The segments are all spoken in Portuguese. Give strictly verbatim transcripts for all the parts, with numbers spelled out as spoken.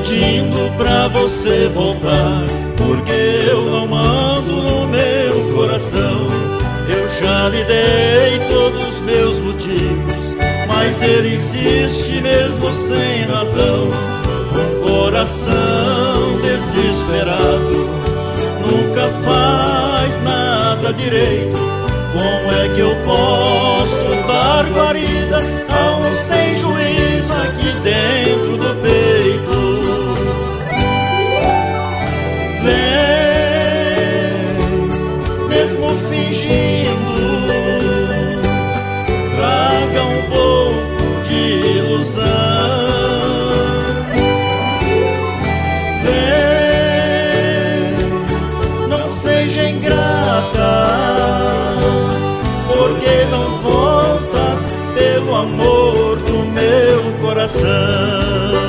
pedindo pra você voltar, porque eu não mando no meu coração. Eu já lhe dei todos os meus motivos, mas ele insiste mesmo sem razão. Um coração desesperado nunca faz nada direito. Como é que eu posso dar guarida a um sem juízo aqui dentro do peito? Vem, mesmo fingindo, traga um pouco de ilusão. Vem, não seja ingrata, porque não volta pelo amor do meu coração.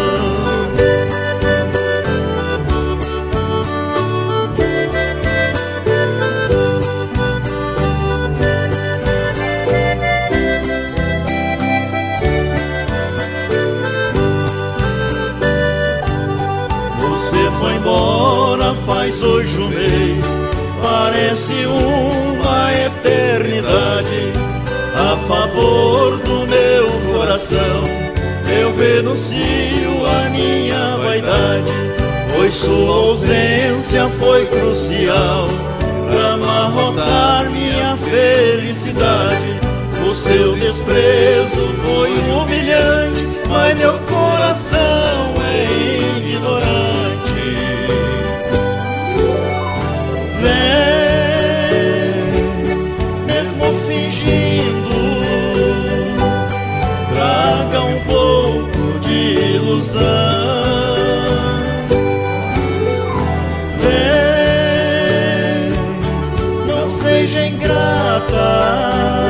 Você foi embora faz hoje um mês, parece uma eternidade. A favor do meu coração, eu renuncio a minha vaidade, pois sua ausência foi crucial pra amarrotar minha felicidade. O seu desprezo foi humilhante, mas meu coração é ignorante. Um pouco de ilusão. Vem, não seja ingrata,